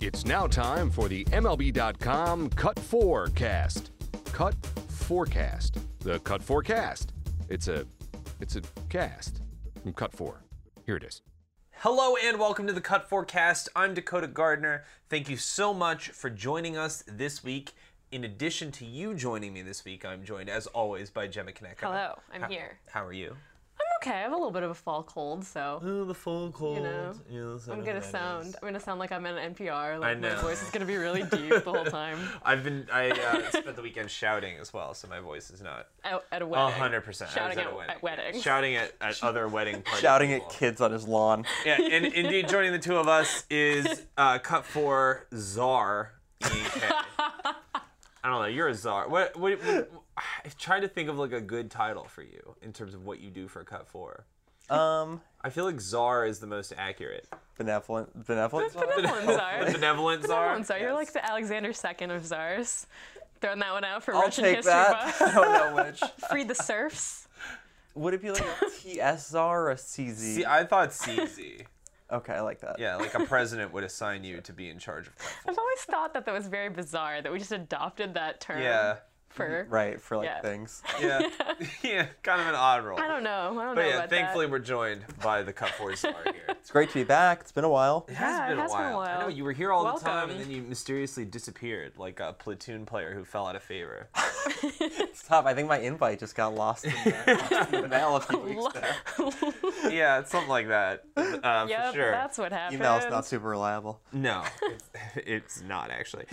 It's now time for the MLB.com Cut 4 cast. Cut Forecast. The Cut 4 cast. It's a cast from Cut 4. Here it is. Hello and welcome to the Cut Forecast. I'm Dakota Gardner. Thank you so much for joining us this week. In addition to you joining me this week, I'm joined as always by Gemma Kaneko. Hello, I'm here. How are you? I'm okay. I have a little bit of a fall cold, so. Oh, the fall cold. You know, yes, I'm gonna sound like I'm in NPR. Like I know. my voice is gonna be really deep the whole time. I spent the weekend shouting as well, so my voice is not At a wedding. 100%. Shouting at weddings. Shouting at other wedding parties. Shouting at kids on his lawn. Yeah, and indeed joining the two of us is Cut 4 czar, EK. I don't know, you're a czar. What I tried to think of like a good title for you in terms of what you do for Cut 4. I feel like czar is the most accurate. Benevolent czar? Benevolent czar. Benevolent czar? Benevolent czar. You're like the Alexander II of czars. Throwing that one out for I'll Russian take history that. buffs. I don't know which. Free the serfs. Would it be like a TS czar or a CZ? See, I thought CZ. Okay, I like that. Yeah, like a president would assign you to be in charge of Cut 4. I've always thought that was very bizarre that we just adopted that term. Yeah. For. Right, for like Yeah. things. Yeah. Yeah, kind of an odd role. I don't know. But know yeah, about thankfully that. we're joined by the Cut 4 czar here. It's great to be back. It's been a while. It has Yeah, been it a has been a while. I know while. you were here all the time, Welcome. and then you mysteriously disappeared, like a platoon player who fell out of favor. It's tough. I think my invite just got lost in the mail a few weeks there. Yeah, it's something like that. Yep, for sure. that's what happened. Email's not super reliable. No, it's not actually.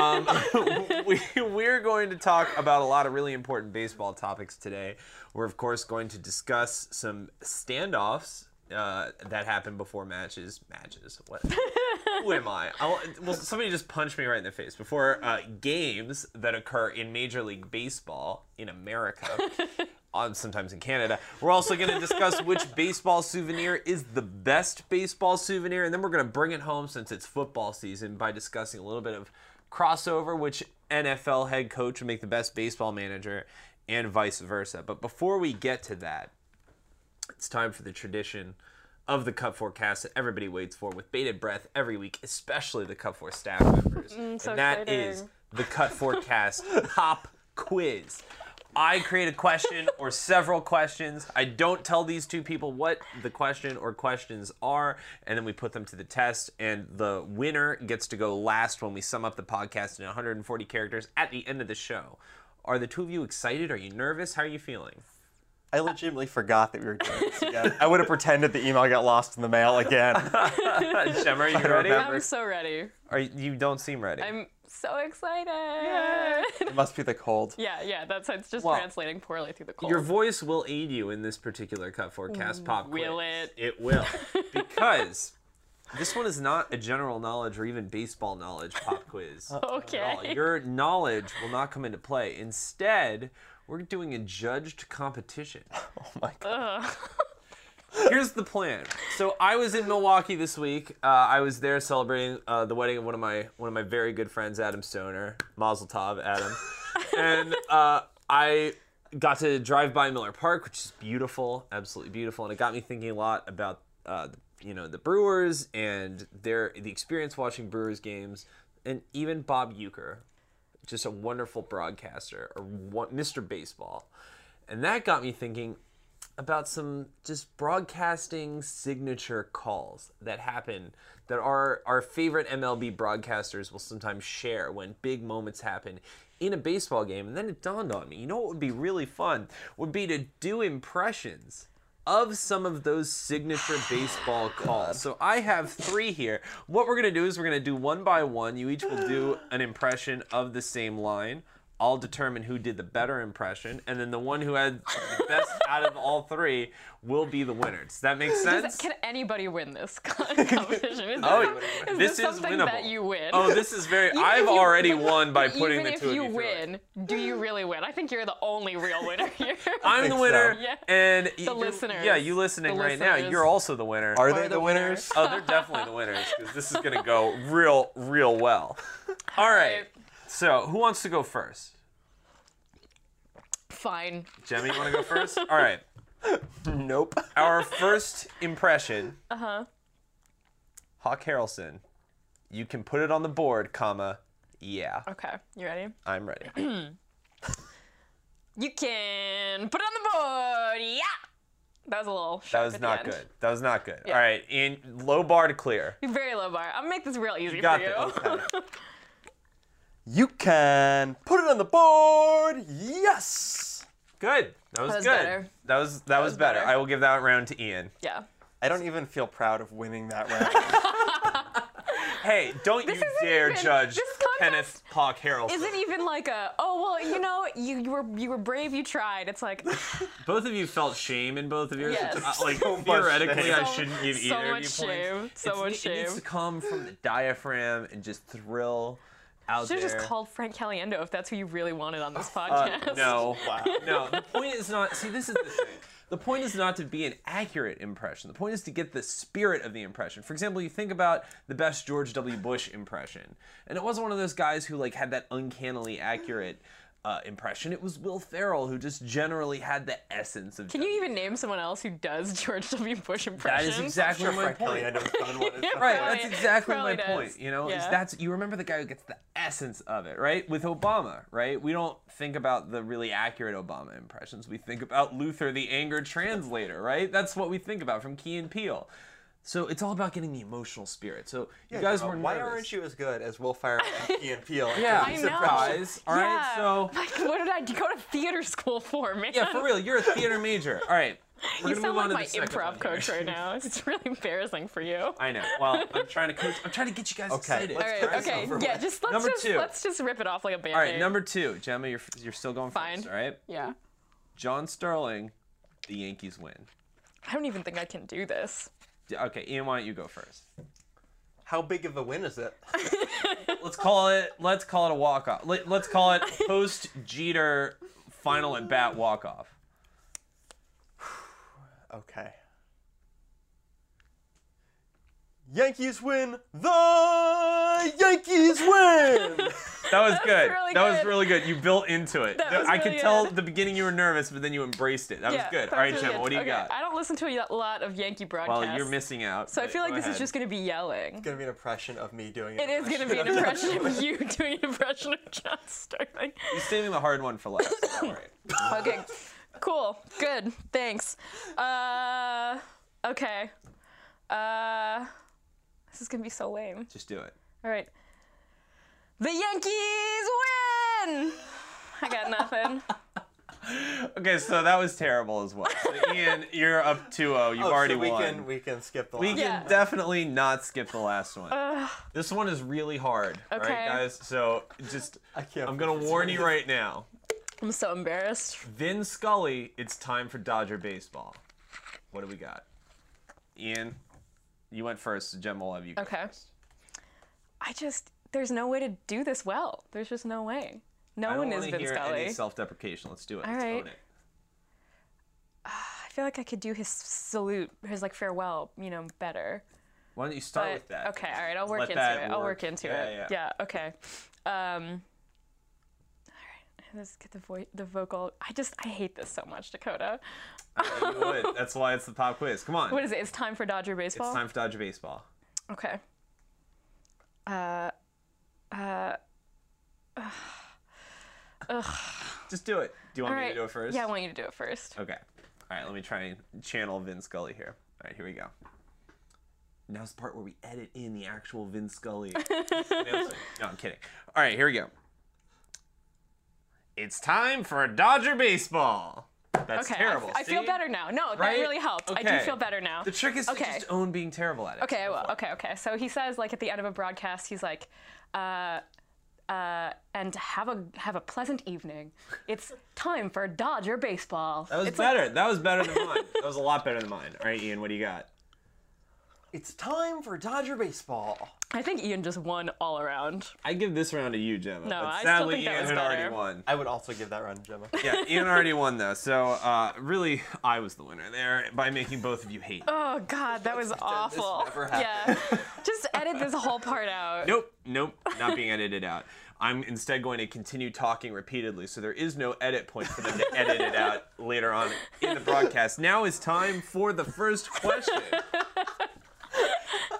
We're going to talk about a lot of really important baseball topics today. We're of course going to discuss some standoffs that happen before matches. What? Who am I? Well, somebody just punched me right in the face. Before games that occur in Major League Baseball in America. Sometimes in Canada. We're also going to discuss which baseball souvenir is the best baseball souvenir, and then we're going to bring it home since it's football season by discussing a little bit of crossover, which NFL head coach would make the best baseball manager, and vice versa. But before we get to that, it's time for the tradition of the Cut 4 cast that everybody waits for with bated breath every week, especially the Cut 4 staff members. So and that exciting. is the Cut 4 cast pop quiz. I create a question or several questions. I don't tell these two people what the question or questions are, and then we put them to the test, and the winner gets to go last when we sum up the podcast in 140 characters at the end of the show. Are the two of you excited? Are you nervous? How are you feeling? I legitimately forgot that we were doing this again. I would have pretended the email got lost in the mail again. Shem, are you ready? remember. I'm so ready. You don't seem ready. I'm so excited. It must be the cold. Yeah, it's just Well, translating poorly through the cold. Your voice will aid you in this particular Cut 4 cast pop quiz. Will it? It will. Because this one is not a general knowledge or even baseball knowledge pop quiz. At all. Okay. Your knowledge will not come into play. Instead, we're doing a judged competition. Oh my god. Here's the plan. So I was in Milwaukee this week. I was there celebrating the wedding of one of my very good friends, Adam Stoner. Mazel tov, Adam. And I got to drive by Miller Park, which is beautiful, absolutely beautiful, and it got me thinking a lot about the Brewers and the experience watching Brewers games, and even Bob Uecker, just a wonderful broadcaster, or Mr. Baseball, and that got me thinking about some just broadcasting signature calls that happen that our favorite MLB broadcasters will sometimes share when big moments happen in a baseball game. And then it dawned on me, you know what would be really fun? Would be to do impressions of some of those signature baseball calls. So I have 3 here. What we're going to do is we're going to do one by one. You each will do an impression of the same line. I'll determine who did the better impression, and then the one who had the best out of all 3 will be the winner. Does that make sense? Can anybody win this competition? Is this this is something winnable. that you win? Oh, this is very. Even I've if you- already won by putting the Even two if you of you through it. win, do you really win? I think you're the only real winner here. I'm the think winner, so. Yeah. and The listeners. Yeah, you listening The right now, listeners. you're also the winner. Are Are they the the winners? Oh, they're definitely the winners because this is gonna go real well. All right. So, who wants to go first? Fine. Jemmy, you want to go first? All right. Nope. Our first impression. Hawk Harrelson You can put it on the board, comma, yeah. Okay, you ready? I'm ready. You can put it on the board. Yeah. That was a little. That sharp was at the not end. good. That was not good. Yeah. All right, Ian, low bar to clear. Very low bar. I'm gonna make this real easy got for you. this. Okay. You can put it on the board. Yes. Good. That was was good. better. That was better. better. I will give that round to Ian. Yeah. I don't even feel proud of winning that round. Hey, don't you isn't dare even- judge this contest Kenneth Pock Harrelson. Isn't even like a, oh well, you know, you were brave, you tried. It's like Both of you felt shame in both of yours. Yes. Like So much theoretically, shame. I shouldn't give so either much of you shame. points. So much It needs shame. to come from the diaphragm and just thrill out Should there. have just called Frank Caliendo if that's who you really wanted on this podcast. No. Wow. No, the point is not. See, this is the thing. The point is not to be an accurate impression. The point is to get the spirit of the impression. For example, you think about the best George W. Bush impression, and it wasn't one of those guys who like had that uncannily accurate impression. It was Will Ferrell who just generally had the essence of. Can you even name someone else who does George W. Bush That impressions? is exactly Sure, my Frank point. Caliendo's done one. Yeah, Right, Probably- that's exactly my probably point. does. You know, is Yeah. that's you remember the guy who gets the essence of it, right? With Obama, right? We don't think about the really accurate Obama impressions. We think about Luther, the anger translator, right? That's what we think about from Key and Peele. So it's all about getting the emotional spirit. So you guys were Why nervous. aren't you as good as Will Ferrell and Key and Peele? Yeah, I know. surprise. All right, Yeah. so Like, what did I go to theater school for, man? yeah, for real, you're a theater major. All right, we're You gonna sound move on like to my the second improv one here. coach right now. It's really embarrassing for you. I know. Well, I'm trying to coach. I'm trying to get you guys Okay, excited. All let's right, get this okay, over yeah, with. just Number two. let's just rip it off like a band-aid. All right, number 2, Gemma, you're still going Fine. first. All right, Yeah. John Sterling, the Yankees win. I don't even think I can do this. Okay, Ian, why don't you go first? How big of a win is it? Let's call it a walk off. Let's call it post Jeter final at bat walk off. Okay. Yankees win. The Yankees win. That was good. really That was good. really good. You built into it. That was I could really tell good. at the beginning you were nervous, but then you embraced it. That was good. All right, that's Gemma, really what do you good. got? I don't listen to a lot of Yankee broadcasts. Well, you're missing out. So I but feel like go this is ahead. just going to be yelling. It's gonna be an impression of me doing It is going to be an impression of you doing an impression of John Sterling. You're saving the hard one for last. All right. Okay, cool, good, thanks. Okay. This is going to be so lame. Just do it. All right. The Yankees win! I got nothing. Okay, so that was terrible as well. So Ian, you're up 2-0. You've already so we won. we can skip the We last. can Yeah. definitely not skip the last one. This one is really hard, Okay. right, guys? So just, I can't I'm gonna believe warn this. you right now. I'm so embarrassed. Vin Scully, it's time for Dodger baseball. What do we got? Ian, you went first. So Jem will have you go Okay. first. There's no way to do this well. There's just no way. No I one don't is want to Vin hear Scully. any self-deprecation. Let's do it. All Let's right. own it. I feel like I could do his salute, his like farewell, better. Why don't you start But with that? okay, all right, I'll work Let into that it. I'll work. work into Yeah, it. yeah. Okay. All right, let's get the vocal. I hate this so much, Dakota. I know you would. That's why it's the pop quiz. Come on. What is it? It's time for Dodger baseball. It's time for Dodger baseball. Okay. Just do it. Do you want All me right. to do it first? Yeah, I want you to do it first. Okay. All right, let me try and channel Vin Scully here. All right, here we go. Now's the part where we edit in the actual Vin Scully announcement. No, I'm kidding. All right, here we go. It's time for Dodger baseball. That's Okay, terrible. I feel see? better now. No, that Right? really helped. I do Okay. feel better now. The trick is to Okay. just own being terrible at it. Okay, well, okay. So he says, like, at the end of a broadcast, he's like, and have a pleasant evening. It's time for Dodger baseball. That was It's like- better. That was better than mine. That was a lot better than mine. All right, Ian, what do you got? It's time for Dodger baseball. I think Ian just won all around. I give this round to you, Gemma. No, but I still sadly, think that Ian was had already better. won. I would also give that round to Gemma. Yeah, Ian already won though. So really, I was the winner there by making both of you hate. Oh God, that was awful. never Yeah, just edit this whole part out. Nope, not being edited out. I'm instead going to continue talking repeatedly, so there is no edit point for them to edit it out later on in the broadcast. Now is time for the first question.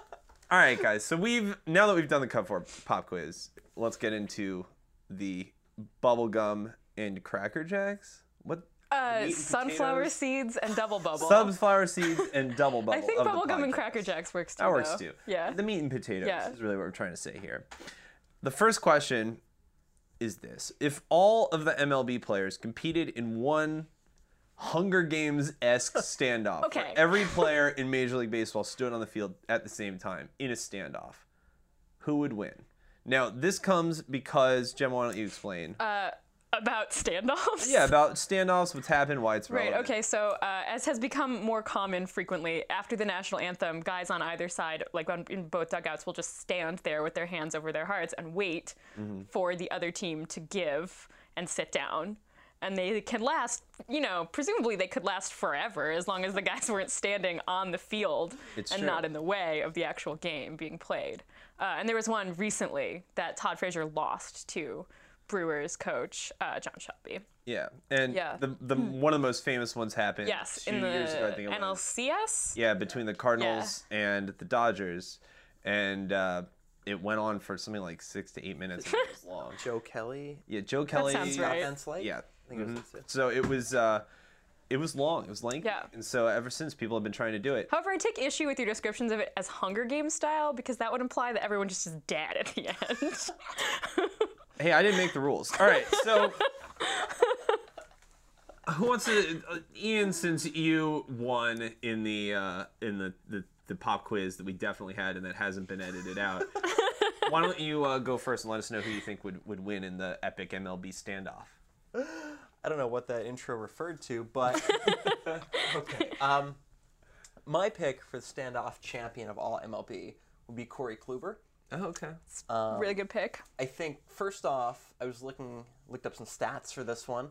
All right, guys. So now that we've done the Cut 4 pop quiz, let's get into the bubblegum and Cracker Jacks. What? Meat and Sunflower potatoes? seeds and double bubble. Sunflower seeds and double bubble. I think of the bubblegum and podcast. Cracker Jacks works too. That works though. too. Yeah. The meat and potatoes Yeah. is really what we're trying to say here. The first question is this: if all of the MLB players competed in one Hunger Games-esque standoff, Okay. where every player in Major League Baseball stood on the field at the same time in a standoff, who would win? Now, this comes because, Gemma, why don't you explain? About standoffs? Yeah, about standoffs, what's happened, why it's Right, relevant. okay, so as has become more common frequently, after the national anthem, guys on either side, like in both dugouts, will just stand there with their hands over their hearts and wait for the other team to give and sit down. And they can last, presumably they could last forever as long as the guys weren't standing on the field It's and true. not in the way of the actual game being played. And there was one recently that Todd Frazier lost to Brewers coach John Shelby. Yeah, and Yeah. the one of the most famous ones happened Yes, 2 in the years ago, I think it was. NLCS? Yeah, between the Cardinals and the Dodgers, and it went on for something like 6 to 8 minutes. It was long. Joe Kelly. Yeah, Joe Kelly. sounds right. Offense light? Yeah. I think it was this. So it was long. It was lengthy. Yeah. And so ever since, people have been trying to do it. However, I take issue with your descriptions of it as Hunger Games style because that would imply that everyone just is dead at the end. Hey, I didn't make the rules. All right, so who wants to? Ian, since you won in the pop quiz that we definitely had and that hasn't been edited out, why don't you go first and let us know who you think would win in the epic MLB standoff? I don't know what that intro referred to, but okay. My pick for the standoff champion of all MLB would be Corey Kluber. Oh, okay. Really good pick. I think first off, I was looked up some stats for this one.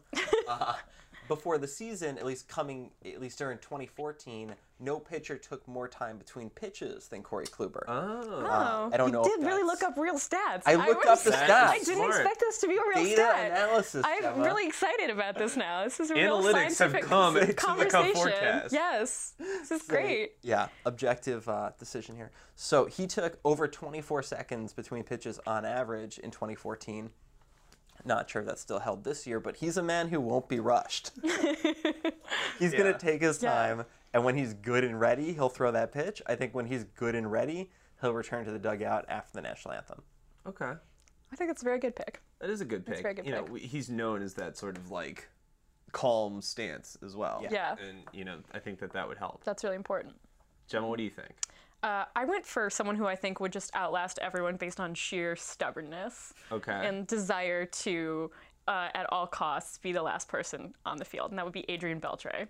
Before the season, at least during 2014, no pitcher took more time between pitches than Corey Kluber. Oh, I don't know You if did really that's- look up real stats. I looked up the That's stats. I didn't smart. expect this to be a real Data stat. analysis, I'm Gemma. really excited about this now. This is a real Analytics have scientific come to the Cut conversation. Forecast. Yes, this is great. Yeah, objective decision here. So he took over 24 seconds between pitches on average in 2014. Not sure if that's still held this year, but he's a man who won't be rushed. He's going to take his time, and when he's good and ready, he'll throw that pitch. I think when he's good and ready, he'll return to the dugout after the national anthem. Okay. I think that's a very good pick. That is a good pick. a very good pick. He's known as that sort of like calm stance as well. Yeah. And I think that would help. That's really important. Gemma, what do you think? I went for someone who I think would just outlast everyone based on sheer stubbornness Okay. and desire to, at all costs, be the last person on the field, and that would be Adrian Beltre.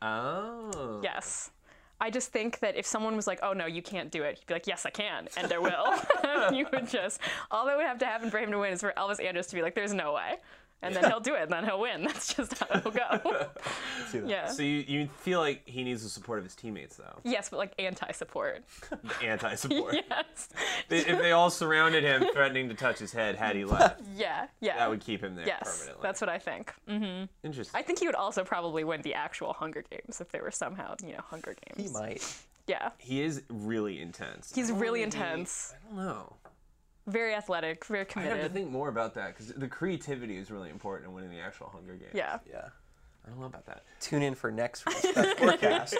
Oh. Yes. I just think that if someone was like, oh no, you can't do it, he'd be like, yes, I can, and there will. You would just, all that would have to happen for him to win is for Elvis Andrus to be like, there's no way. And then he'll do it, and then he'll win. That's just how it'll go. See that? Yeah. So you feel like he needs the support of his teammates, though? Yes, but like anti-support. Anti-support. Yes. If they all surrounded him, threatening to touch his head had he left, Yeah, yeah. that would keep him there Yes, permanently. that's what I think. Interesting. I think he would also probably win the actual Hunger Games if they were somehow, Hunger Games. He might. Yeah. He is really intense. He's really intense, I don't know. very athletic, very I have to committed. think more about that because the creativity is really important in winning the actual Hunger Games. Yeah. Yeah. I don't know about that. Tune in for next week's Cut forecast.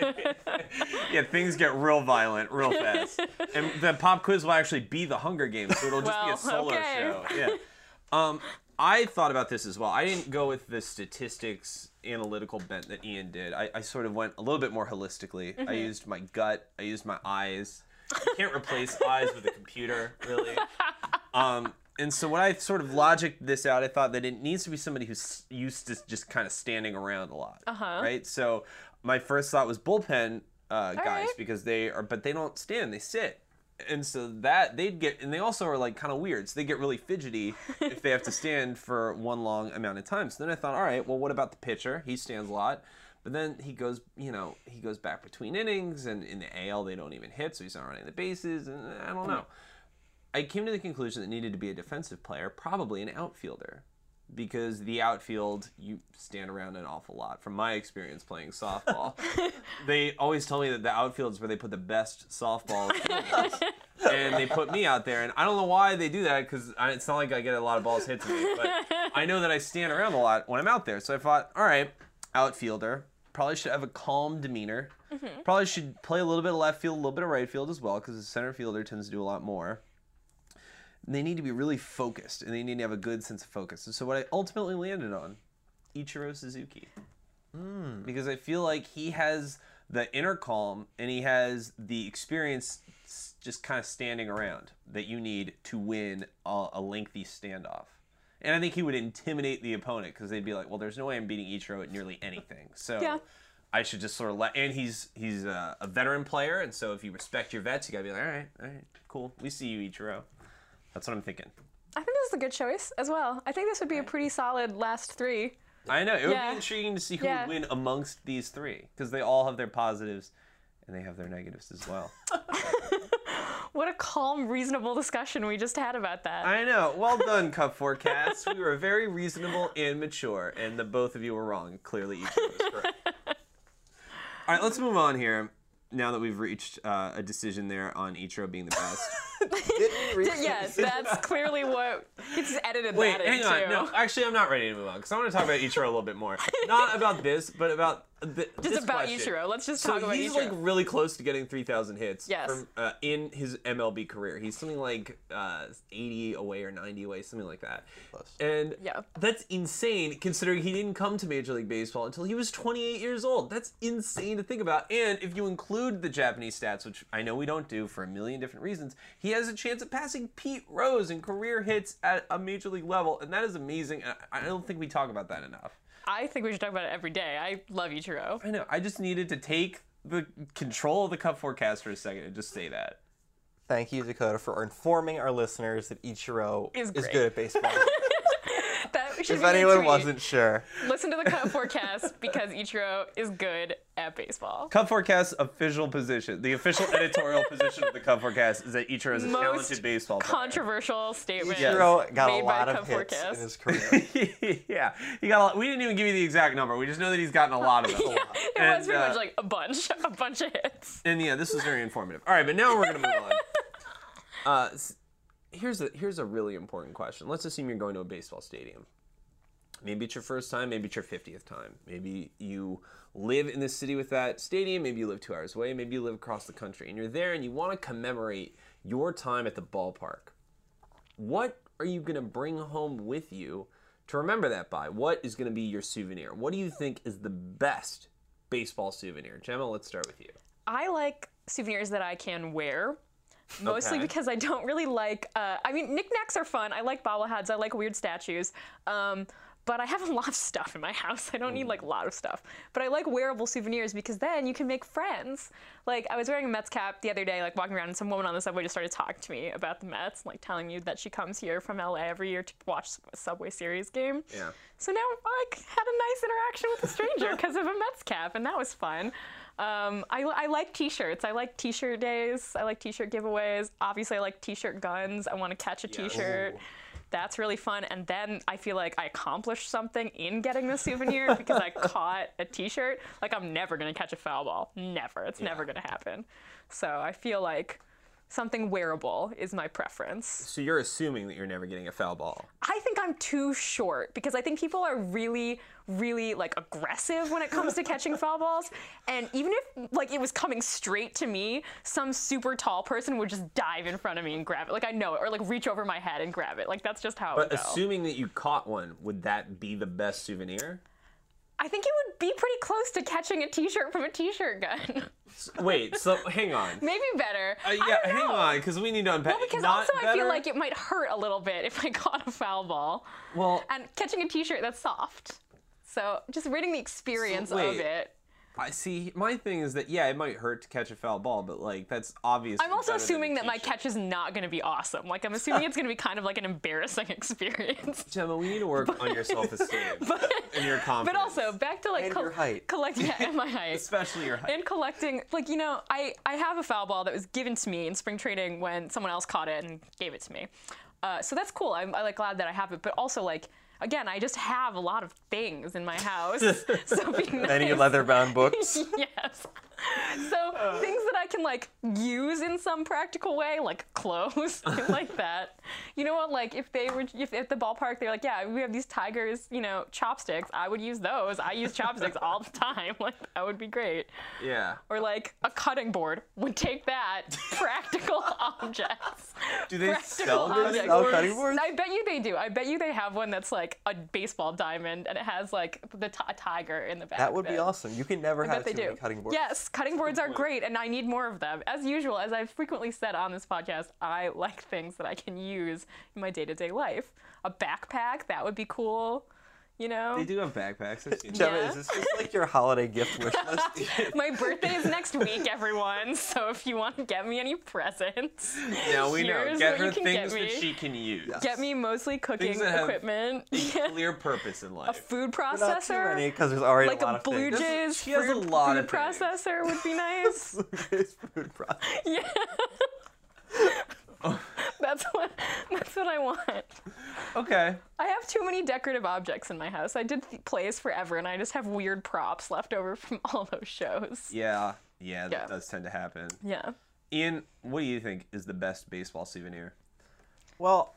Yeah, things get real violent real fast. And the pop quiz will actually be the Hunger Games, so it'll just be a Well, solo okay. show. Yeah. I thought about this as well. I didn't go with the statistics analytical bent that Ian did. I sort of went a little bit more holistically. I used my gut. I used my eyes. You can't replace eyes with a computer, really. And so when I sort of logicked this out, I thought that it needs to be somebody who's used to just kind of standing around a lot, right? So my first thought was bullpen guys right. because but they don't stand, they sit. And so that they'd get, and they also are like kind of weird. So they get really fidgety if they have to stand for one long amount of time. So then I thought, all right, well, what about the pitcher? He stands a lot. But then he goes back between innings, and in the AL they don't even hit, so he's not running the bases, and I don't know. I came to the conclusion that it needed to be a defensive player, probably an outfielder. because the outfield, you stand around an awful lot. From my experience playing softball, they always tell me that the outfield is where they put the best softball fielders. And they put me out there, and I don't know why they do that, because it's not like I get a lot of balls hit to me, but I know that I stand around a lot when I'm out there. So I thought, all right, outfielder, probably should have a calm demeanor. Probably should play a little bit of left field, a little bit of right field as well, because the center fielder tends to do a lot more. They need to be really focused, and they need to have a good sense of focus. And so what I ultimately landed on, Ichiro Suzuki. Because I feel like he has the inner calm, and he has the experience just kind of standing around that you need to win a lengthy standoff. And I think he would intimidate the opponent, because they'd be like, well, there's no way I'm beating Ichiro at nearly anything. So Yeah. I should just sort of and he's a veteran player, and so if you respect your vets, you gotta be like, all right, cool, we see you, Ichiro. That's what I'm thinking. I think this is a good choice as well. I think this would be a pretty solid last three. I know, it would Yeah. be intriguing to see who Yeah. would win amongst these three, because they all have their positives and they have their negatives as well. What a calm, reasonable discussion we just had about that. I know. Well done, Cup Forecast. We were very reasonable and mature, and the both of you were wrong. Clearly, Ichiro was correct. All right, let's move on here. Now that we've reached a decision there on Ichiro being the best. Yes, that's clearly what he just edited Wait, that in hang on. too. No, actually, I'm not ready to move on because I want to talk about Ichiro a little bit more. Not about this, but about Just about Ichiro. Let's just talk about he's Ichiro. like really close to getting 3,000 hits Yes. from, in his MLB career. He's something like 80 away or 90 away, something like that. Close. And Yeah. that's insane considering he didn't come to Major League Baseball until he was 28 years old. That's insane to think about. And if you include the Japanese stats, which I know we don't do for a million different reasons, he has a chance of passing Pete Rose in career hits at a Major League level. And that is amazing. And I don't think we talk about that enough. I think we should talk about it every day. I love Ichiro. I know. I just needed to take the control of the Cup Forecast for a second and just say that. Thank you, Dakota, for informing our listeners that Ichiro Is is great. good at baseball. That should If be your anyone tweet. wasn't sure. Listen to the Cup Forecast because Ichiro is good at baseball. Cup Forecast's official position, the official editorial position of the Cup Forecast is that Ichiro is a Most talented baseball player. Controversial statement. Ichiro got made a by lot the of Cup hits Forecast. in his career. Yeah, he got a lot. We didn't even give you the exact number. We just know that he's gotten a lot of them. It And, was pretty much like a bunch of hits. And yeah, this was very informative. All right, but now we're gonna move on. Here's a really important question. Let's assume you're going to a baseball stadium. Maybe it's your first time, maybe it's your 50th time. Maybe you live in this city with that stadium, maybe you live 2 hours away, maybe you live across the country, and you're there and you want to commemorate your time at the ballpark. What are you going to bring home with you to remember that by? What is going to be your souvenir? What do you think is the best baseball souvenir? Gemma, let's start with you. I like souvenirs that I can wear. Mostly Okay. because I don't really like, I mean, knickknacks are fun. I like bobbleheads. I like weird statues. But I have a lot of stuff in my house. I don't need like a lot of stuff. But I like wearable souvenirs because then you can make friends. Like I was wearing a Mets cap the other day, like walking around, and some woman on the subway just started talking to me about the Mets, like telling me that she comes here from LA every year to watch a Subway Series game. Yeah. So now I like, had a nice interaction with a stranger because of a Mets cap, and that was fun. I like t-shirts. I like t-shirt days. I like t-shirt giveaways. Obviously, I like t-shirt guns. I want to catch a t-shirt. That's really fun. And then I feel like I accomplished something in getting the souvenir because I caught a t-shirt. Like I'm never going to catch a foul ball. Never. It's never going to happen. So I feel like something wearable is my preference. So you're assuming that you're never getting a foul ball. I think I'm too short because I think people are really, really like aggressive when it comes to catching foul balls. And even if like it was coming straight to me, some super tall person would just dive in front of me and grab it. Like I know it, or like reach over my head and grab it. Like that's just how it But would go. assuming that you caught one, would that be the best souvenir? I think it would be pretty close to catching a t-shirt from a t-shirt gun. Wait, so hang on. Maybe better. I Yeah, don't hang know. on, because we need to unpack. Well, because Not also I feel better? like it might hurt a little bit if I caught a foul ball. Well, And catching a t-shirt, that's soft. So just reading the experience of wait. it. I see. My thing is that yeah, it might hurt to catch a foul ball, but like that's obvious. I'm also assuming that my catch is not going to be awesome. Like I'm assuming it's going to be kind of like an embarrassing experience. Gemma, we need to work on your self-esteem and your confidence. But also back to like And your height. collecting and my height. especially your height. And collecting, like, you know, I have a foul ball that was given to me in spring training when someone else caught it and gave it to me. So that's cool. I'm like glad that I have it. But also like again, I just have a lot of things in my house. So it'd be nice. Any leather-bound books? Yes. So things that I can like use in some practical way, like clothes, like that. You know what? Like if at the ballpark they're like, yeah, we have these tigers, chopsticks. I would use those. I use chopsticks all the time. Like that would be great. Yeah. Or like a cutting board would take that. Practical objects. Do they Practical sell this? objects. Sell cutting boards? I bet you they do. I bet you they have one that's like a baseball diamond and it has like a tiger in the back. That would of be it. awesome. You can never I have bet too they many do. cutting boards. Yes, cutting boards are great, and I need more of them. As usual, as I've frequently said on this podcast, I like things that I can use in my day-to-day life. A backpack, that would be cool. They do have backpacks. I've seen them. Gemma, Yeah. is this just like your holiday gift wish list? My birthday is next week, everyone. So if you want to get me any presents, Now we know. here's Get what her you can things get that me. she can use. Get me mostly cooking Things that have equipment. A clear purpose in A life. food Not too processor. many, because there's already Like a lot a of Blue things. Jays she has a fruit, lot food of things. processor would be nice. Blue Jays food processor. Yeah. That's what I want. Okay. I have too many decorative objects in my house. I did plays forever, and I just have weird props left over from all those shows. Yeah, that Yeah. does tend to happen. Yeah. Ian, what do you think is the best baseball souvenir? Well,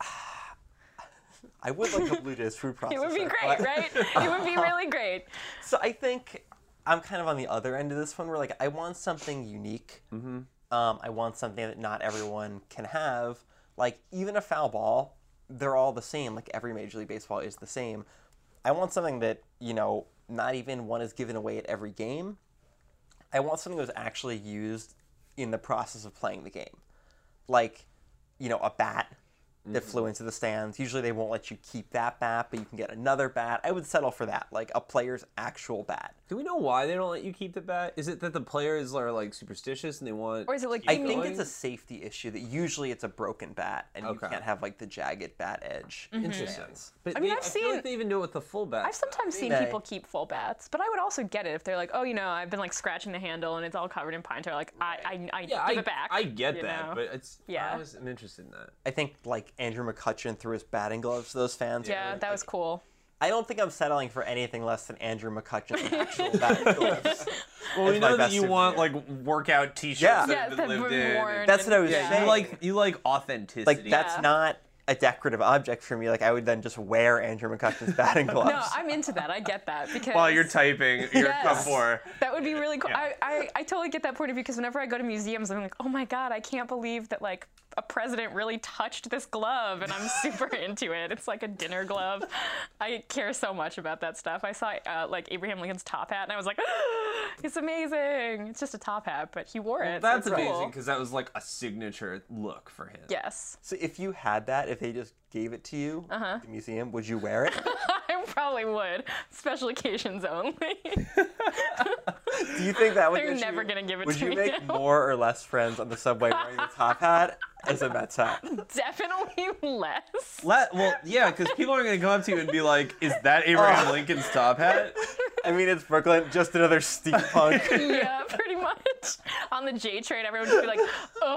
I would like a Blue Jays food processor. It would be great, but- right? It would be really great. So I think I'm kind of on the other end of this one, where like I want something unique. Mm-hmm. I want something that not everyone can have. Like even a foul ball, they're all the same. Like every Major League Baseball is the same. I want something that not even one is given away at every game. I want something that was actually used in the process of playing the game, like a bat that flew into the stands. Usually they won't let you keep that bat, but you can get another bat. I would settle for that, like a player's actual bat. Do we know why they don't let you keep the bat? Is it that the players are like superstitious and they want? Or is it like I you think need- it's a safety issue that usually it's a broken bat and Okay. you can't have like the jagged bat edge. Interesting. Stands. But I mean, I've feel seen- like they even do it with the full bat. I've sometimes seen They- people keep full bats, but I would also get it if they're like, oh, I've been like scratching the handle and it's all covered in pine tar. Like, I give it back. I get you that, know? but it's Yeah. I'm interested in that. I think like Andrew McCutchen threw his batting gloves to those fans. Yeah, that was cool. I don't think I'm settling for anything less than Andrew McCutchen's actual batting gloves. Well, we That's my know that best you souvenir. want like workout T-shirts Yeah. that Yeah, have that been have lived been in. worn. That's what I was Yeah. saying. You like authenticity. Like that's Yeah. not a decorative object for me. Like I would then just wear Andrew McCutchen's batting gloves. No, I'm into that. I get that because While you're typing your Yes. Cup 4. that would be really cool. Yeah. I totally get that point of view because whenever I go to museums, I'm like, oh my god, I can't believe that like a president really touched this glove, and I'm super into it. It's like a dinner glove. I care so much about that stuff. I saw like Abraham Lincoln's top hat, and I was like, it's amazing. It's just a top hat, but he wore it. so That's it's cool. amazing because that was like a signature look for him. Yes. So if you had that, if they just gave it to you at the museum, would you wear it? I probably would. Special occasions only. Do you think that would They're get never you, gonna give it would to you me make now. more or less friends on the subway wearing the top hat as a Mets hat? Definitely less. Well, yeah, because people are going to come up to you and be like, is that Abraham Lincoln's top hat? I mean, it's Brooklyn, just another steampunk. Yeah, pretty much. On the J train, everyone would just be like,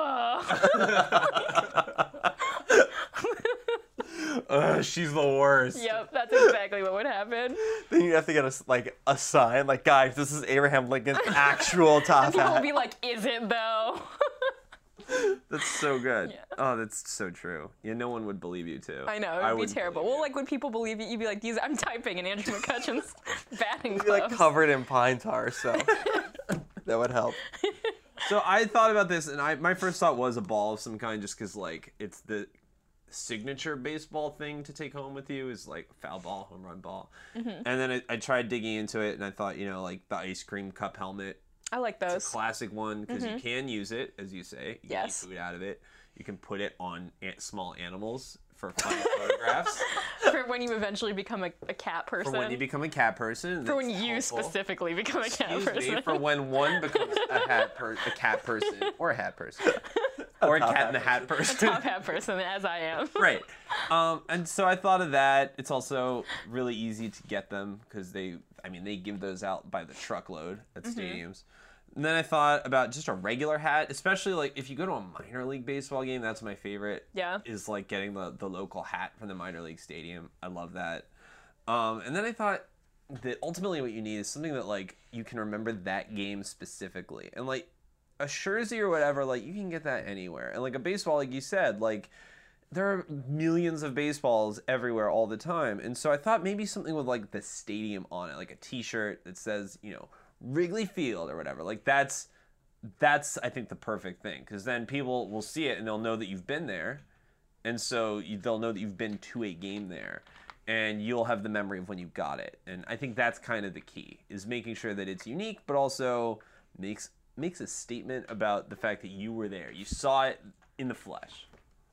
ugh. She's the worst. Yep, that's exactly what would happen. Then you'd have to get a sign, like, guys, this is Abraham Lincoln's actual top People hat. would be like, is it though? That's so good. Yeah. Oh, that's so true. Yeah, no one would believe you too. I know, it would be terrible. Well, like when people believe you, you'd be like, I'm typing in Andrew McCutchen's batting You'd be like gloves. covered in pine tar, so that would help. So I thought about this, and my first thought was a ball of some kind, just because like it's the signature baseball thing to take home with you is like foul ball, home run ball. Mm-hmm. And then I tried digging into it, and I thought, like the ice cream cup helmet. I like those. It's a classic one because you can use it, as you say. You can Yes. eat food out of it. You can put it on small animals for fun photographs. For when you eventually become a cat person. For when you become a cat person. For when that's you helpful. specifically become a cat Excuse person. me, for when one becomes a cat person, or a hat person, or a top cat in the hat hat person. Top hat person, as I am. Right. And so I thought of that. It's also really easy to get them because they give those out by the truckload at stadiums. And then I thought about just a regular hat, especially like if you go to a minor league baseball game, that's my favorite. Yeah. Is like getting the local hat from the minor league stadium. I love that. And then I thought that ultimately what you need is something that like you can remember that game specifically, and like a jersey or whatever, like you can get that anywhere. And like a baseball, like you said, like there are millions of baseballs everywhere all the time. And so I thought maybe something with like the stadium on it, like a T-shirt that says, you know, Wrigley Field or whatever. Like that's I think the perfect thing, because then people will see it and they'll know that you've been there, and so they'll know that you've been to a game there. And you'll have the memory of when you got it. And I think that's kind of the key, is making sure that it's unique, but also makes a statement about the fact that you were there. You saw it in the flesh.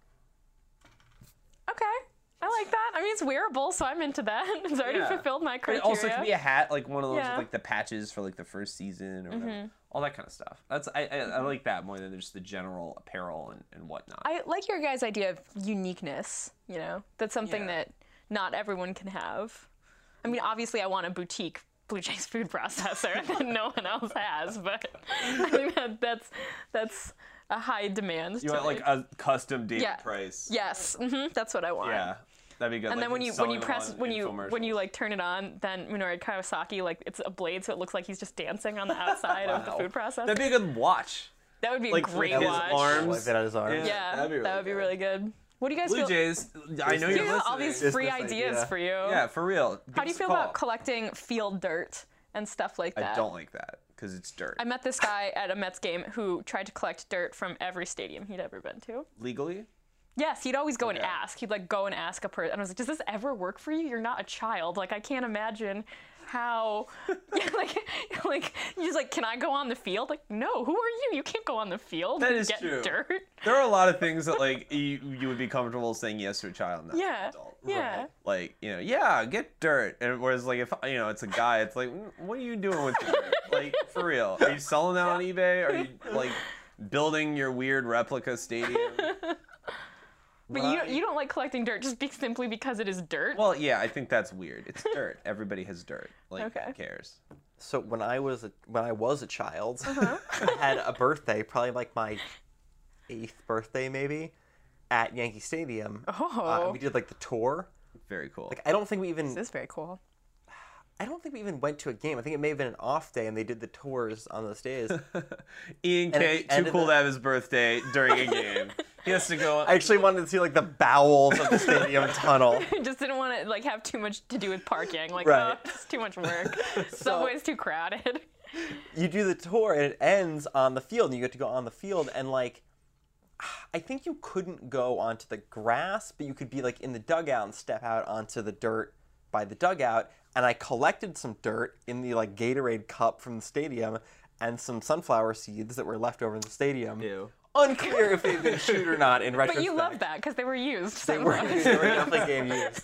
Okay. I like that. I mean, it's wearable, so I'm into that. It's already fulfilled my But criteria. it also could be a hat, like one of those Yeah. with like the patches for like the first season or whatever. All that kind of stuff. I like that more than just the general apparel and whatnot. I like your guys' idea of uniqueness, you know? That's something that not everyone can have. I mean, obviously I want a boutique Blue Jays food processor that no one else has, but I think that's a high demand. You want like a custom David Price. Yes, that's what I want. Yeah. That'd be good. And like then when you press when you infomercials. like turn it on, then Minoru Kawasaki, like it's a blade, so it looks like he's just dancing on the outside of the food processor. That'd be a good watch. That would be Like a great his watch. arms. Like that on his arm. Yeah, that would be really good. What do you guys Blue feel? Jays, I know You you're know, listening. all these Just free this ideas idea. for you. Yeah, for real. How do you feel about collecting field dirt and stuff like that? I don't like that because it's dirt. I met this guy at a Mets game who tried to collect dirt from every stadium he'd ever been to. Legally? Yes, he'd always go and ask. He'd like go and ask a person. And I was like, does this ever work for you? You're not a child. Like, I can't imagine how, like, you're just like, can I go on the field? Like, no, who are you? You can't go on the field That and is get true. dirt. There are a lot of things that like you would be comfortable saying yes to a child, not to an Yeah, adult. yeah. Like, you know, yeah, get dirt. And whereas like if you know it's a guy, it's like, what are you doing with the dirt? Like, for real. Are you selling that on eBay? Are you like building your weird replica stadium? But you don't like collecting dirt just simply because it is dirt? Well, yeah, I think that's weird. It's dirt. Everybody has dirt. Like, Okay. who cares? So when I was a child, I had a birthday, probably like my 8th birthday maybe, at Yankee Stadium. Oh. We did like the tour. Very cool. Like I don't think we even This is very cool. went to a game. I think it may have been an off day, and they did the tours on those days. Ian And at K, the end too of cool the- to have his birthday during a game. He has to go. I actually wanted to see like the bowels of the stadium tunnel. Just didn't want to like have too much to do with parking. Like, Right. oh, it's too much work. Subway's too crowded. You do the tour, and it ends on the field, and you get to go on the field, and like, I think you couldn't go onto the grass, but you could be like in the dugout and step out onto the dirt by the dugout. And I collected some dirt in the like Gatorade cup from the stadium and some sunflower seeds that were left over in the stadium. Ew. Unclear if they've been chewed or not in retrospect. But you love that because they were used. They were definitely game used.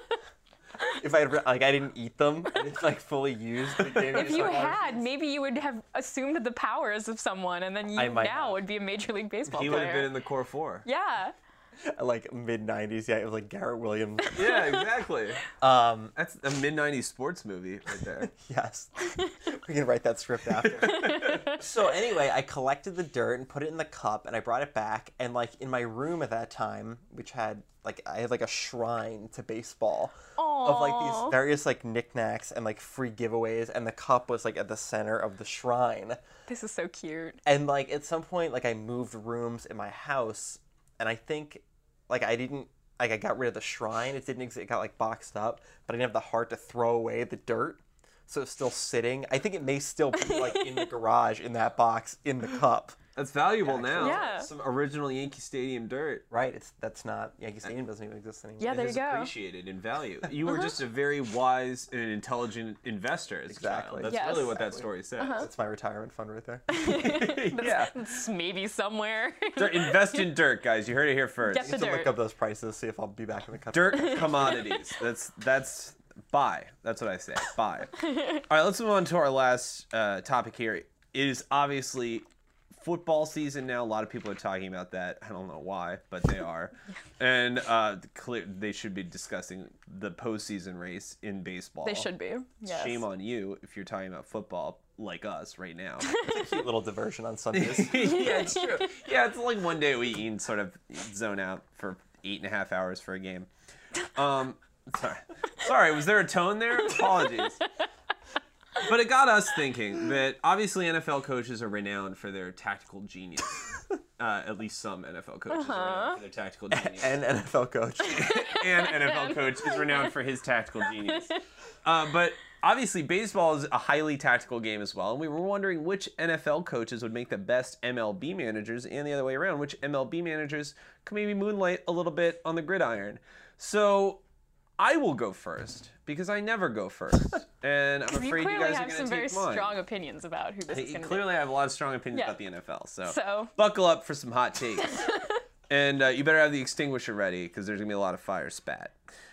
If I didn't eat them, I didn't like fully use the game. If you had, maybe you would have assumed the powers of someone, and then you I might now have. would be a Major League Baseball He would player. have been in the core 4. Yeah. like mid-90s, yeah, it was like Garrett Williams. Yeah, exactly. That's a mid-90s sports movie right there. Yes. We can write that script after. So anyway, I collected the dirt and put it in the cup, and I brought it back. And like in my room at that time, which had I had like a shrine to baseball of like Aw. these various like knickknacks and like free giveaways, and the cup was like at the center of the shrine. This is so cute. And like at some point, like I moved rooms in my house, and I think like I got rid of the shrine. It got like boxed up, but I didn't have the heart to throw away the dirt. So it's still sitting. I think it may still be like in the garage in that box in the cup. That's valuable now. Yeah. Some original Yankee Stadium dirt. Right? That's not Yankee Stadium doesn't even exist anymore. Yeah, It there you is go. appreciated in value. You were just a very wise and intelligent investor as Exactly. a child. That's Yes. really what that story says. That's my retirement fund right there. Yeah. It's maybe somewhere. Invest in dirt, guys. You heard it here first. Get the To look dirt. up those prices, see if I'll be back in the country. Dirt commodities. That's buy. That's what I say. Buy. All right, let's move on to our last topic here. It is obviously football season now. A lot of people are talking about that. I don't know why, but they are. And they should be discussing the postseason race in baseball. They should be. Yes. Shame on you if you're talking about football like us right now. Cute little diversion on Sundays. Yeah, it's true. Yeah, it's like one day a week you can sort of zone out for 8.5 hours for a game. Sorry, was there a tone there? Apologies. But it got us thinking that obviously NFL coaches are renowned for their tactical genius. At least some NFL coaches are renowned for their tactical genius. And NFL coach. And NFL coach is renowned for his tactical genius. But obviously, baseball is a highly tactical game as well. And we were wondering which NFL coaches would make the best MLB managers, and the other way around, which MLB managers could maybe moonlight a little bit on the gridiron. So I will go first because I never go first, and I'm afraid you guys are going to take mine. You clearly have some very strong opinions about who this is going to be. Clearly, I have a lot of strong opinions about the NFL. So buckle up for some hot takes, and you better have the extinguisher ready because there's going to be a lot of fire spat.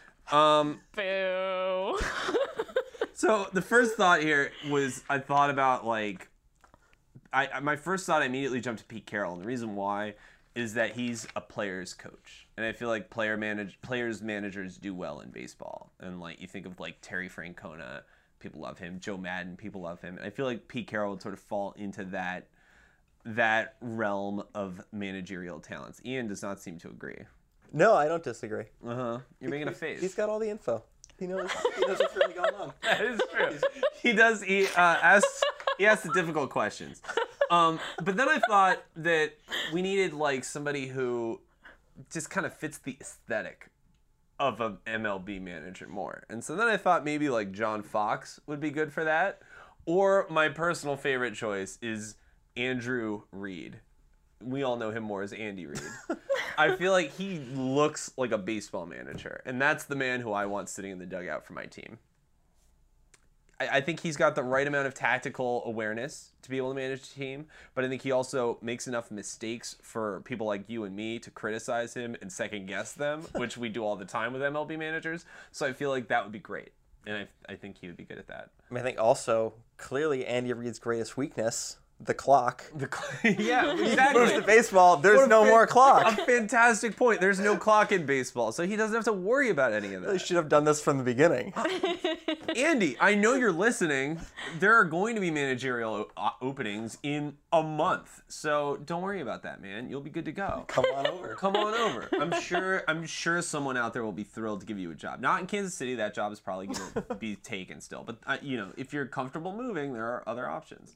Boo. So the first thought here was I thought about my first thought immediately jumped to Pete Carroll, and the reason why is that he's a player's coach, and I feel like managers do well in baseball. And you think of Terry Francona, people love him. Joe Madden, people love him. And I feel like Pete Carroll would sort of fall into that realm of managerial talents. Ian does not seem to agree. No, I don't disagree. You're making a face. He's got all the info. He knows what's really going on. That is true. He does. He asks the difficult questions. But then I thought that we needed somebody who just kind of fits the aesthetic of an MLB manager more. And so then I thought maybe John Fox would be good for that. Or my personal favorite choice is Andrew Reid. We all know him more as Andy Reid. I feel like he looks like a baseball manager, and that's the man who I want sitting in the dugout for my team. I think he's got the right amount of tactical awareness to be able to manage the team, but I think he also makes enough mistakes for people like you and me to criticize him and second guess them, which we do all the time with MLB managers. So I feel like that would be great, and I think he would be good at that. I think also, clearly, Andy Reid's greatest weakness, the clock. Yeah, exactly. Moves to baseball, there's no more clock. A fantastic point. There's no clock in baseball, so he doesn't have to worry about any of that. They should have done this from the beginning. Andy, I know you're listening. There are going to be managerial openings in a month, so don't worry about that, man. You'll be good to go. Come on over. Come on over. I'm sure someone out there will be thrilled to give you a job. Not in Kansas City. That job is probably going to be taken still. But if you're comfortable moving, there are other options.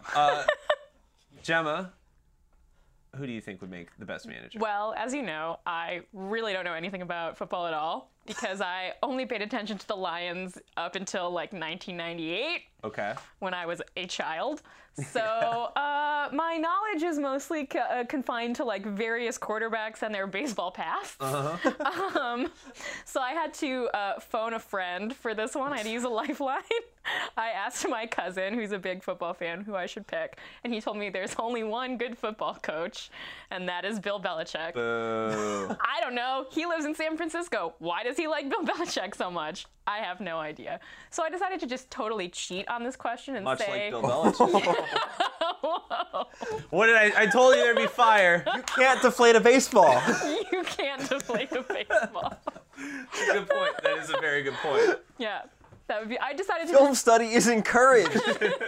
Gemma, who do you think would make the best manager? Well, as you know, I really don't know anything about football at all because I only paid attention to the Lions up until 1998. Okay. When I was a child. So my knowledge is mostly confined to various quarterbacks and their baseball pasts. So I had to phone a friend for this one. I had to use a lifeline. I asked my cousin, who's a big football fan, who I should pick. And he told me there's only one good football coach, and that is Bill Belichick. Boo. I don't know. He lives in San Francisco. Why does he like Bill Belichick so much? I have no idea. So I decided to just totally cheat on this question and Much say... like Bill Belichick. What did I told you there'd be fire. You can't deflate a baseball. You can't deflate a baseball. Good point. That is a very good point. Yeah. That would be... I decided to... Film study is encouraged.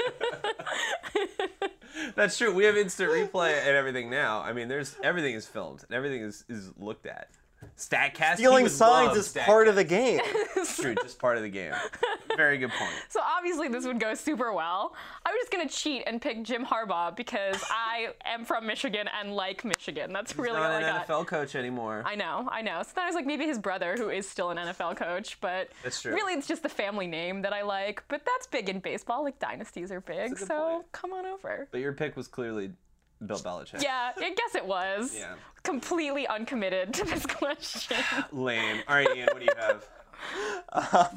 That's true. We have instant replay and everything now. I mean, everything is filmed and everything is looked at. StatCast. Stealing signs is part of the game. It's true, just part of the game. Very good point. So obviously this would go super well. I'm just going to cheat and pick Jim Harbaugh because I am from Michigan and like Michigan. That's really all I got. He's not an NFL coach anymore. I know. So then I was like, maybe his brother, who is still an NFL coach, but that's true. Really it's just the family name that I like. But that's big in baseball. Dynasties are big, so point. Come on over. But your pick was clearly Bill Belichick. Yeah, I guess it was. Yeah. Completely uncommitted to this question. Lame. All right, Ian, what do you have?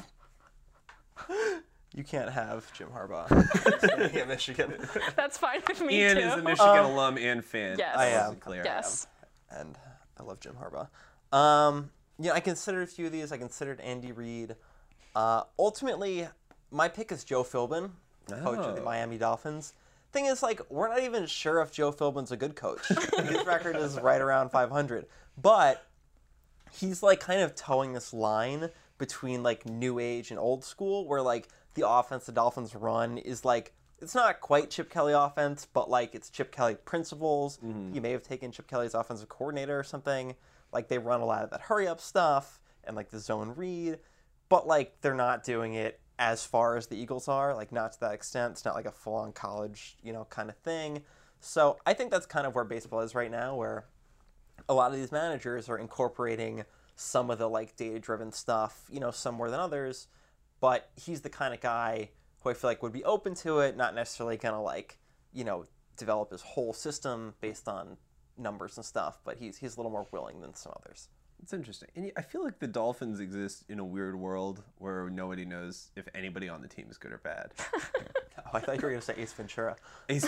You can't have Jim Harbaugh staying at Michigan. That's fine with me, Ian too. is a Michigan alum and fan. Yes. I am. Clear. Yes. And I love Jim Harbaugh. I considered a few of these. I considered Andy Reid. Ultimately, my pick is Joe Philbin, coach of the Miami Dolphins. Thing is, we're not even sure if Joe Philbin's a good coach. His record is right around 500. But he's, kind of towing this line between, new age and old school, where, the offense the Dolphins run is, it's not quite Chip Kelly offense, but, it's Chip Kelly principles. Mm-hmm. He may have taken Chip Kelly's offensive coordinator or something. They run a lot of that hurry-up stuff and, the zone read. but like they're not doing it as far as the Eagles are, like not to that extent. It's not like a full-on college, kind of thing. So I think that's kind of where baseball is right now, where a lot of these managers are incorporating some of the like data-driven stuff, some more than others. But he's the kind of guy who I feel like would be open to it, not necessarily gonna like, develop his whole system based on numbers and stuff. But he's a little more willing than some others. It's interesting. And I feel like the Dolphins exist in a weird world where nobody knows if anybody on the team is good or bad. Oh, I thought you were going to say Ace Ventura. Ace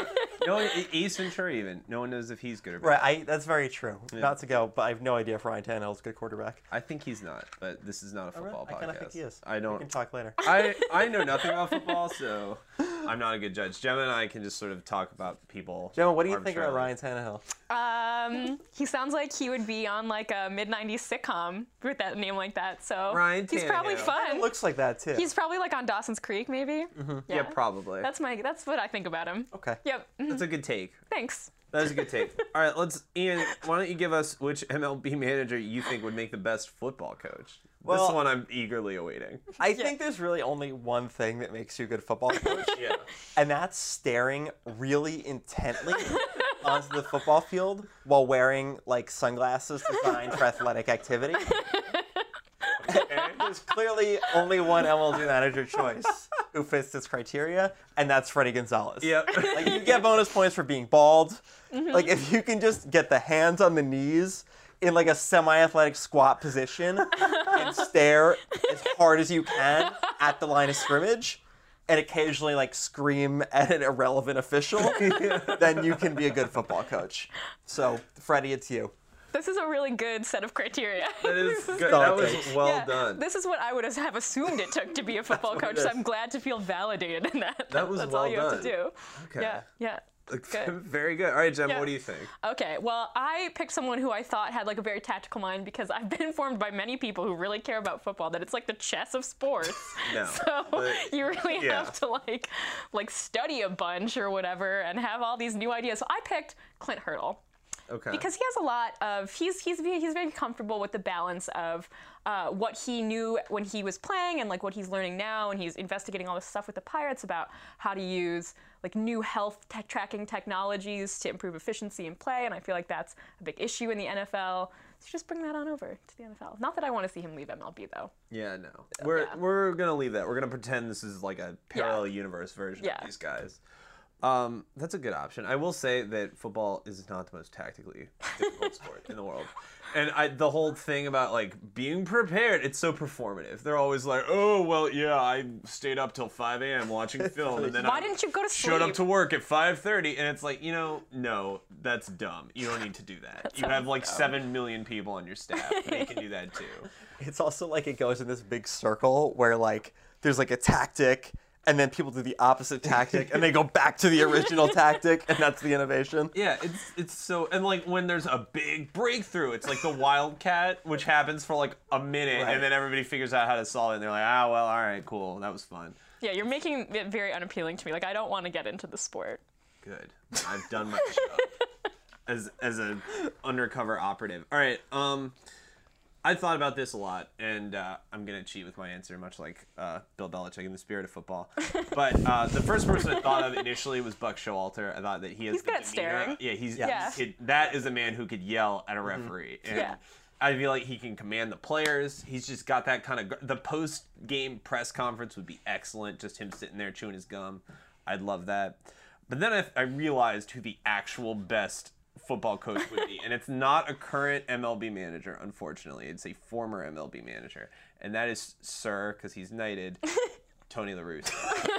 Ventura even. No one knows if he's good or bad. Right, that's very true. Yeah. Not to go, but I have no idea if Ryan Tannehill's a good quarterback. I think he's not, but this is not a football podcast. I kind of think he is. I don't. We can talk later. I know nothing about football, so I'm not a good judge. Gemma and I can just sort of talk about people. Gemma, what do you think about Ryan Tannehill? He sounds like he would be on like a mid-90s sitcom with that name like that. So Ryan he's probably fun. It looks like that too. He's probably like on Dawson's Creek, maybe. Mm-hmm. Yeah, probably. That's what I think about him. Okay. Yep. That's a good take. Thanks. That is a good take. All right, Ian, why don't you give us which MLB manager you think would make the best football coach? Well, this one I'm eagerly awaiting. I think there's really only one thing that makes you a good football coach. Yeah. And that's staring really intently onto the football field while wearing like sunglasses designed for athletic activity. And there's clearly only one MLB manager choice who fits this criteria, and that's Freddie Gonzalez. Yep. Like, you get bonus points for being bald. Mm-hmm. Like, if you can just get the hands on the knees in like a semi-athletic squat position and stare as hard as you can at the line of scrimmage and occasionally like scream at an irrelevant official, then you can be a good football coach. So, Freddie, it's you. This is a really good set of criteria. That is good. That was well done. This is what I would have assumed it took to be a football coach, so I'm glad to feel validated in that. That was That's well all you done. have to do. Okay. Yeah. Good. Very good. All right, Gemma, what do you think? Okay, well, I picked someone who I thought had like a very tactical mind because I've been informed by many people who really care about football that it's like the chess of sports. No. So you really have to like study a bunch or whatever and have all these new ideas. So I picked Clint Hurdle. Okay. Because he has a lot of, he's very comfortable with the balance of what he knew when he was playing and like what he's learning now, and he's investigating all this stuff with the Pirates about how to use like new health tracking technologies to improve efficiency in play, and I feel like that's a big issue in the NFL. So just bring that on over to the NFL. Not that I want to see him leave MLB though. Yeah, no. We're gonna leave that. We're gonna pretend this is like a parallel universe version of these guys. That's a good option. I will say that football is not the most tactically difficult sport in the world. And the whole thing about like being prepared, it's so performative. They're always like, oh, well, yeah, I stayed up till 5 a.m. watching film. And then Why didn't you go to sleep? Showed up to work at 5:30. And it's like, no, that's dumb. You don't need to do that. You have like 7 million people on your staff. They can do that too. It's also like it goes in this big circle where like there's like a tactic, and then people do the opposite tactic, and they go back to the original tactic, and that's the innovation. Yeah, it's so, and like when there's a big breakthrough, it's like the wildcat, which happens for like a minute, and then everybody figures out how to solve it, and they're like, well, all right, cool, that was fun. Yeah, you're making it very unappealing to me. Like, I don't want to get into the sport. Good. I've done my job as an undercover operative. All right, I thought about this a lot, and I'm going to cheat with my answer, much like Bill Belichick in the spirit of football. But the first person I thought of initially was Buck Showalter. I thought that he has He's good at staring. Yeah, that is a man who could yell at a referee. Mm-hmm. And I feel like he can command the players. He's just got that kind of... The post-game press conference would be excellent, just him sitting there chewing his gum. I'd love that. But then I realized who the actual best football coach would be, and it's not a current MLB manager, unfortunately. It's a former MLB manager, and that is Sir, because he's knighted, Tony La Russa.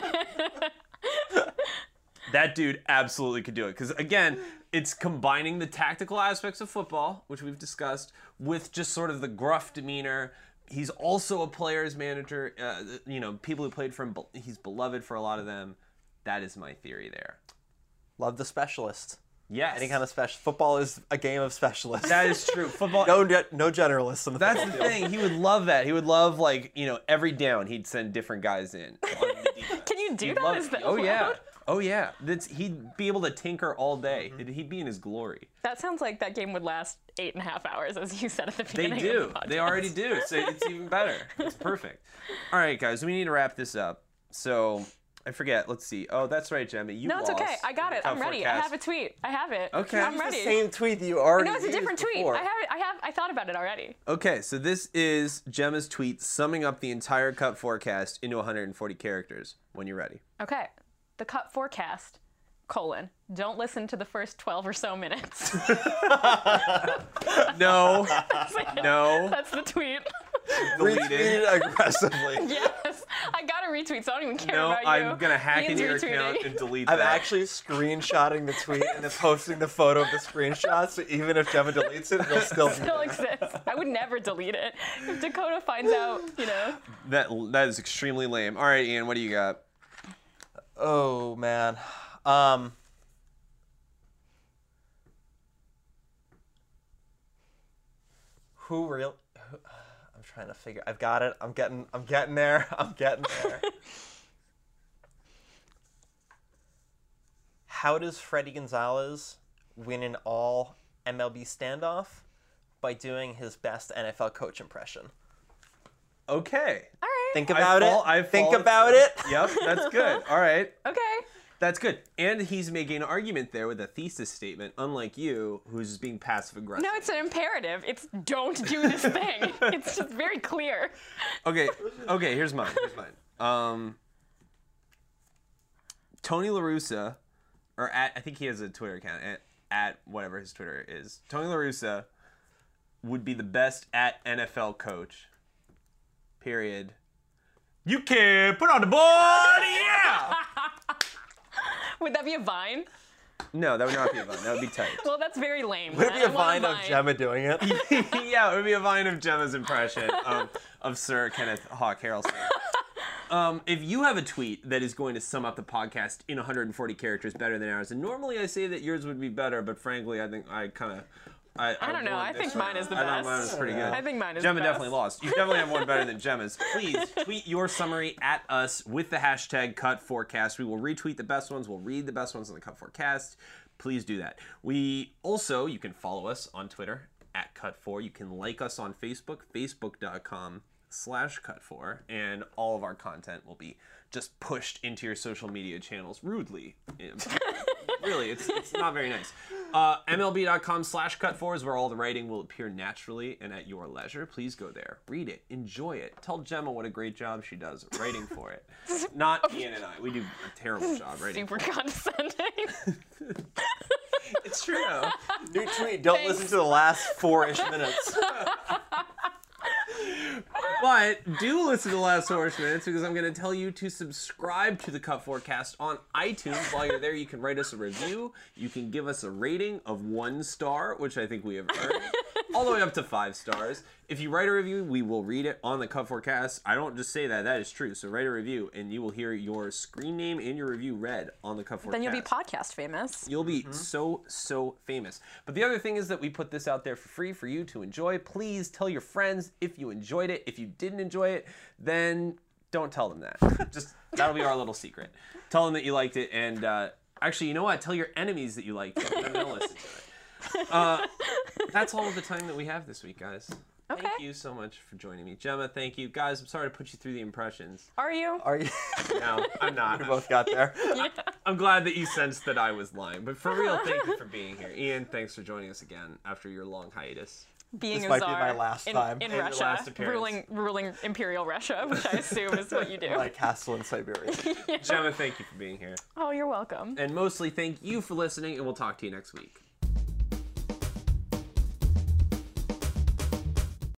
That dude absolutely could do it, because again, it's combining the tactical aspects of football, which we've discussed, with just sort of the gruff demeanor. He's also a player's manager. People who played for him, he's beloved for a lot of them. That is my theory there. Love the specialist. Yes. Any kind of special. Football is a game of specialists. That is true. Football. No generalists on the That's football the field. thing. He would love that. He would love, like, every down he'd send different guys in. On the defense. Can you do that? Is that allowed? Yeah. Oh yeah, he'd be able to tinker all day. He'd be in his glory. That sounds like that game would last 8.5 hours, as you said at the They beginning. do. Of the podcast. They already do. So it's even better. It's perfect. All right, guys, we need to wrap this up. So I forget. Let's see. Oh, that's right, Gemma. You No, it's okay. lost I got it. the I'm ready. I forecast. have a tweet. I have it. Okay. I'm It's the ready. The same tweet that you already No, it's a used different tweet. before. I have it. I thought about it already. Okay, so this is Gemma's tweet summing up the entire Cup forecast into 140 characters. When you're ready. Okay. The Cup forecast, : don't listen to the first 12 or so minutes. No. No. That's the tweet. Deleted. Retweeted aggressively. Yes. I got a retweet, so I don't even care No, about you. I'm gonna hack Ian's into your retweeting. account and delete I'm that. actually screenshotting the tweet and then posting the photo of the screenshot, so even if Gemma deletes it, it'll still be Still there. exists. I would never delete it. If Dakota finds out, That is extremely lame. All right, Ian, what do you got? Oh, man. I'm trying to figure. I've got it. I'm getting there. I'm getting there. How does Freddie Gonzalez win an all MLB standoff? By doing his best NFL coach impression. Okay. all right. Think about it. Think followed about through. it. Yep, that's good. All right. Okay. That's good. And he's making an argument there with a thesis statement, unlike you, who's just being passive aggressive. No, it's an imperative. It's don't do this thing. It's just very clear. Okay, here's mine. Tony La Russa, or I think he has a Twitter account, at whatever his Twitter is. Tony La Russa would be the best at NFL coach. Period. You can put on the board, yeah! Would that be a Vine? No, that would not be a Vine. That would be tight. Well, that's very lame. Would it be I a want vine of Gemma doing it? Yeah, it would be a Vine of Gemma's impression of Sir Kenneth Hawk Harrelson. If you have a tweet that is going to sum up the podcast in 140 characters better than ours, and normally I say that yours would be better, but frankly, I think I kind of... I don't know. won I this think one. mine is the I thought best. mine was pretty good. I think mine is Gemma the best. definitely lost. You definitely have one better than Gemma's. Please tweet your summary at us with the hashtag #CutForecast. We will retweet the best ones. We'll read the best ones on the Cut Forecast. Please do that. You can follow us on Twitter at Cut4. You can like us on Facebook, facebook.com/Cut4, and all of our content will be just pushed into your social media channels rudely. Really, it's not very nice. MLB.com/Cut4 is where all the writing will appear naturally and at your leisure. Please go there, read it, enjoy it. Tell Gemma what a great job she does writing for it. Not Ian and I. We do a terrible job writing. Super condescending. It's true. New tweet. Don't listen to the last 4-ish minutes. But do listen to the last 4 minutes because I'm going to tell you to subscribe to the Cut Forecast on iTunes. While you're there, you can write us a review. You can give us a rating of 1 star, which I think we have earned, all the way up to 5 stars. If you write a review, we will read it on the Cut Forecast. I don't just say that. That is true. So write a review, and you will hear your screen name and your review read on the Cut Forecast. Then you'll be podcast famous. You'll be so famous. But the other thing is that we put this out there for free for you to enjoy. Please tell your friends if you enjoyed it. If you didn't enjoy it, then don't tell them that. Just that'll be our little secret. Tell them that you liked it, and actually, you know what? Tell your enemies that you liked it, and they'll listen to it. That's all of the time that we have this week, guys. Okay. Thank you so much for joining me. Gemma, thank you. Guys, I'm sorry to put you through the impressions. Are you? Are you? No, I'm not. We both got there. I'm glad that you sensed that I was lying. But for real, thank you for being here. Ian, thanks for joining us again after your long hiatus. Being This a might be czar my last time. in And your Russia, last appearance. ruling Imperial Russia, which I assume is what you do. My castle in Siberia. Gemma, thank you for being here. Oh, you're welcome. And mostly, thank you for listening, and we'll talk to you next week.